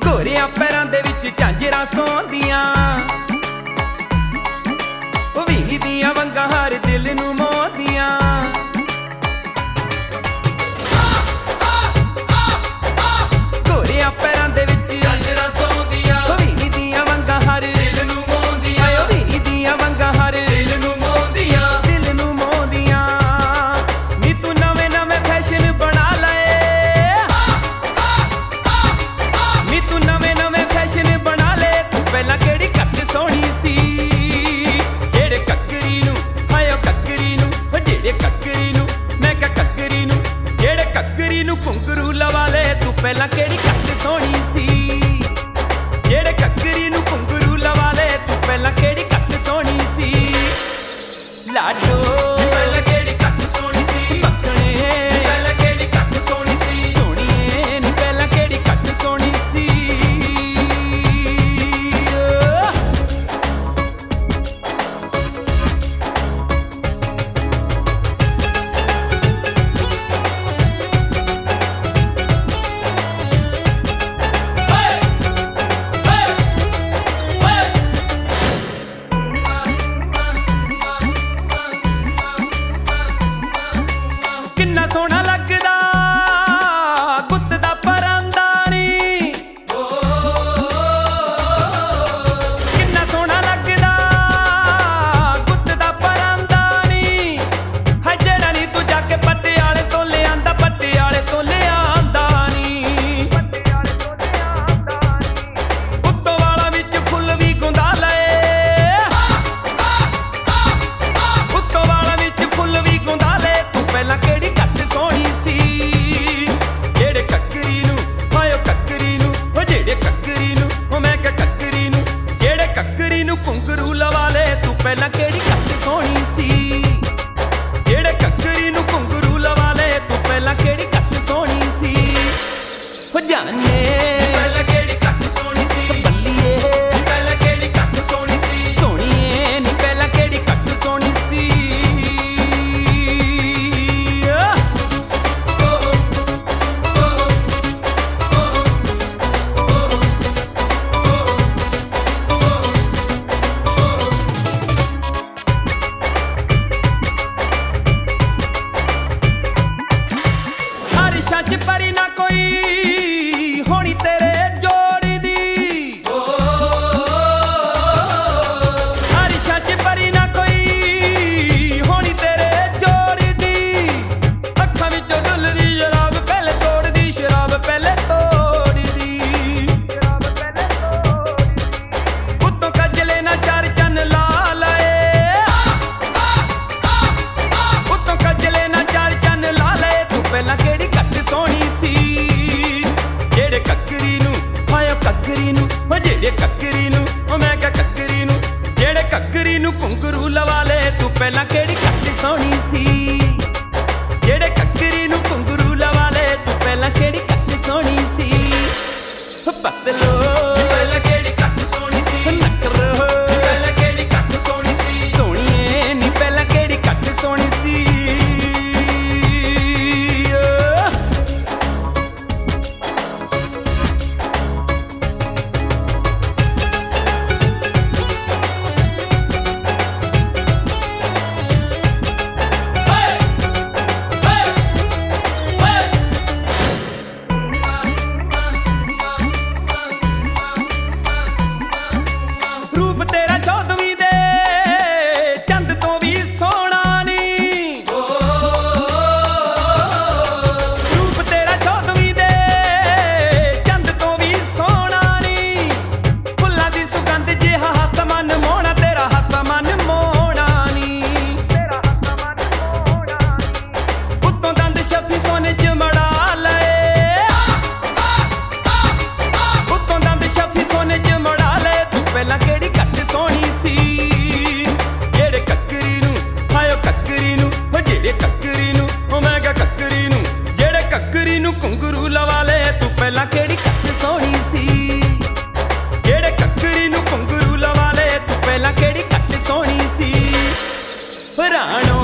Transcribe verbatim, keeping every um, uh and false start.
ਗੋਰਿਆਂ ਪੈਰਾਂ ਦੇ ਵਿੱਚ ਝਾਂਜਰਾਂ ਸੌਂਦੀਆਂ, ਉਹ ਵੀਹੀ ਦੀਆਂ ਵੰਗਾਂ ਹਰ ਦਿਲ ਨੂੰ ਮੋਹਦੀਆਂ। ਗੋਰਿਆਂ ਪੈਰਾਂ ਦੇ ਵਿੱਚ ਝਾਂਜਰਾਂ ਸੌਂਦੀਆਂ, ਉਹ ਵੀਹੀ ਦੀਆਂ ਵੰਗਾਂ ਹਰ ਦਿਲ ਨੂੰ ਮੋਹਦੀਆਂ। ਉਹ ਵੀਹੀ ਦੀਆਂ ਵੰਗਾਂ ਹਰ ਦਿਲ ਨੂੰ ਮੋਹਦੀਆਂ, ਦਿਲ ਨੂੰ ਮੋਹਦੀਆਂ। ਨੀ ਤੂੰ ਨਵੇਂ ਨਵੇਂ ਫੈਸ਼ਨ ਬਣਾ ਲਏ, ਨੀ ਤੂੰ ਨਵੇਂ ਨਵੇਂ ਫੈਸ਼ਨ ਬਣਾ ਲਏ। ਤੂੰ ਪਹਿਲਾਂ ਕਿਹੜੀ ਘੱਟ ਸੋਹਣੀ ਸੀ, ਜਿਹੜੇ ਕੱਕਰੀ ਨੂੰ ਹਾਏ ਉਹ ਕੱਕਰੀ ਨੂੰ, ਉਹ ਜਿਹੜੇ ਕੱਕਰੀ ਨੂੰ ਮੈਂ ਕਿਹਾ ਕੱਕਰੀ ਨੂੰ, ਜਿਹੜੇ ਕੱਕਰੀ ਨੂੰ ਘੁੰਗਰੂ ਲਵਾ ਲਏ। ਤੂੰ ਪਹਿਲਾਂ ਕਿਹੜੀ ਘੱਟ ਸੋਹਣੀ ਸੀ, ਜਿਹੜੇ ਕੱਕਰੀ ਨੂੰ ਘੁੰਗਰੂ ਲਵਾ ਲਏ। ਤੂੰ ਪਹਿਲਾਂ ਕਿਹੜੀ ਘੱਟ ਸੋਹਣੀ ਸੀ। ਲਾਡੋ ਪਹਿਲਾਂ ਕਿਹੜੀ ਘੱਟ ਸੋਹਣੀ ਸੀ, ਮੱਖਣੇ ਪਹਿਲਾਂ ਕਿਹੜੀ ਘੱਟ ਸੋਹਣੀ ਸੀ, ਸੋਹਣੀਏ ਨੀ ਪਹਿਲਾਂ ਕਿਹੜੀ ਘੱਟ ਸੋਹਣੀ ਸੀ। ਕਿੰਨਾ ਸੋਹਣਾ ਲੱਗਦਾ ਗੁੱਤ ਦਾ ਪਰਾਂਦਾ ਨੀ, ਕਿੰਨਾ ਸੋਹਣਾ ਲੱਗਦਾ ਗੁੱਤ ਦਾ ਪਰਾਂਦਾ ਨੀ। ਹੈ ਜਿਹੜਾ ਨੀ ਤੂੰ ਜਾ ਕੇ ਪਟਿਆਲੇ ਤੋਂ ਲਿਆਂਦਾ, ਪਟਿਆਲੇ ਤੋਂ ਲਿਆਂਦਾ ਨੀ। ਉੱਤੋਂ ਵਾਲਾ ਵਿੱਚ ਫੁੱਲ ਵੀ ਗੁੰਦਾ ਲਏ, ਉੱਤੋਂ ਵਾਲਾ ਵਿੱਚ ਫੁੱਲ ਵੀ ਗੁੰਦਾ ਲਏ। ਤੂੰ ਪਹਿਲਾਂ ਕਿਹੜੀ ਘੱਟ ਸੋਹਣੀ ਸੀ, ਜਿਹੜੇ ਕੱਕਰੀ ਨੂੰ ਹਾਏ ਉਹ ਕੱਕਰੀ ਨੂੰ, ਉਹ ਜਿਹੜੇ ਕੱਕਰੀ ਨੂੰ ਉਹ ਮੈਂ ਕਿਹਾ ਕੱਕਰੀ ਨੂੰ, ਜਿਹੜੇ ਕੱਕਰੀ ਨੂੰ ਘੁੰਗਰੂ ਲਵਾ ਲਏ। ਤੂੰ ਪਹਿਲਾਂ ਕਿਹੜੀ ਘੱਟ ਸੋਹਣੀ ਸੀ, ਜਿਹੜੇ ਕੱਕਰੀ ਨੂੰ ਘੁੰਗਰੂ ਲਵਾ ਲਏ। ਤੂੰ ਪਹਿਲਾਂ ਕਿਹੜੀ ਘੱਟ ਸੋਹਣੀ ਸੀ। ਹੋ ਜਾਨੇ ਪਹਿਲਾਂ ਕਿਹੜੀ ਘੱਟ ਸੋਹਣੀ ਸੀ, ਬੱਲੀਏ ਨੀ ਪਹਿਲਾਂ ਕਿਹੜੀ ਘੱਟ ਸੋਹਣੀ ਸੀ, ਸੋਹਣੀਏ ਨੀ ਪਹਿਲਾਂ ਕਿਹੜੀ ਘੱਟ ਸੋਹਣੀ ਸੀ। ਹਰਸ਼ਾਂ ਚ ਪਰੀ ਨਾ ਕੋਈ ਹੋਣੀ ਤੇਰੇ ਜੋੜੀ ਦੀ, ਹਰਸ਼ਾਂ ਚ ਪਰੀ ਨਾ ਕੋਈ ਹੋਣੀ ਤੇਰੇ ਜੋੜੀ ਦੀ। ਅੱਖਾਂ ਵਿੱਚੋਂ ਡੁੱਲਦੀ ਸ਼ਰਾਬ ਪਹਿਲੇ ਤੋੜਦੀ, ਸ਼ਰਾਬ ਪਹਿਲੇ ਤੋੜਦੀ। ਉੱਤੋਂ ਕੱਜਲੇ ਨਾ ਚਾਰ ਚੰਨ ਲਾ ਲਏ, ਉੱਤੋਂ ਕੱਜਲੇ ਨਾ ਚਾਰ ਚੰਨ ਲਾ ਲਏ। ਤੂੰ ਪਹਿਲਾਂ ਕਿਹੜੀ ਘੱਟ ਸੋਹਣੀ ਸੀ, ਜਿਹੜੇ ਕੱਕਰੀ ਨੂੰ ਹਾਏ ਉਹ ਕੱਕਰੀ ਨੂੰ, ਉਹ ਜਿਹੜੇ ਕੱਕਰੀ ਨੂੰ ਉਹ ਮੈਂ ਕਿਹਾ ਕੱਕਰੀ ਨੂੰ, ਜਿਹੜੇ ਕੱਕਰੀ ਨੂੰ ਘੁੰਗਰੂ ਲਵਾ ਲਏ। ਤੂੰ ਪਹਿਲਾਂ ਕਿਹੜੀ ਘੱਟ ਸੋਹਣੀ ਸੀ, ਜਿਹੜੇ ਕੱਕਰੀ ਨੂੰ ਘੁੰਗਰੂ ਲਵਾ ਲਏ। ਤੂੰ ਪਹਿਲਾਂ ਕਿਹੜੀ ਘੱਟ ਸੋਹਣੀ ਸੀ। ਪਤਲੋ ਪਹਿਲਾਂ ਕਿਹੜੀ ਘੱਟ ਸੋਹਣੀ ਸੀ, ਨਕਰੋ ਪਹਿਲਾਂ ਕਿਹੜੀ ਘੱਟ ਸੋਹਣੀ ਸੀ, ਸੋਹਣੀਏ ਨੀ ਪਹਿਲਾਂ ਕਿਹੜੀ ਘੱਟ ਸੋਹਣੀ ਸੀ। ਰੂਪ ਤੇਰਾ ਚੌਦਵੀਂ ਦੇ ਚੰਦ ਤੋਂ ਵੀ ਸੋਹਣਾ ਨੀ, ਰੂਪ ਤੇਰਾ ਚੌਦਵੀਂ ਦੇ ਚੰਦ ਤੋਂ ਵੀ ਸੋਹਣਾ ਨੀ। ਫੁੱਲਾਂ ਦੀ ਸੁਗੰਧ ਜਿਹਾ ਹੱਸ ਮਨ ਮੋਹਣਾ, ਤੇਰਾ ਹੱਸ ਮਨ ਮੋਹਣਾ ਨੀ। ਉੱਤੋਂ ਦੰਦ ਸ਼ਫੀ ਸੋਨੇ ਚ ਮੜਾ ਲਏ, ਉੱਤੋਂ ਦੰਦ ਸ਼ਫੀ ਸੋਨੇ ਚ ਮੜਾ ਲਏ। ਤੂੰ ਪਹਿਲਾਂ ਕਿਹੜੀ ਘੱਟ ਸੋਹਣੀ ਸੀ, ਜਿਹੜੇ ਕੱਕਰੀ ਨੂੰ ਹਾਏ ਉਹ ਕੱਕਰੀ ਨੂੰ, ਉਹ ਜਿਹੜੇ ਕੱਕਰੀ ਨੂੰ ਉਹ ਮੈਂ ਕਿਹਾ ਕੱਕਰੀ ਨੂੰ, ਜਿਹੜੇ ਕੱਕਰੀ ਨੂੰ ਘੁੰਗਰੂ ਲਵਾ ਲਏ। ਤੂੰ ਪਹਿਲਾਂ ਕਿਹੜੀ ਘੱਟ ਸੋਹਣੀ ਸੀ, ਜਿਹੜੇ ਕੱਕਰੀ ਨੂੰ ਘੁੰਗਰੂ ਲਵਾ ਲਏ। ਤੂੰ ਪਹਿਲਾਂ ਕਿਹੜੀ ਘੱਟ ਸੋਹਣੀ ਸੀ। ਰਾਣੋ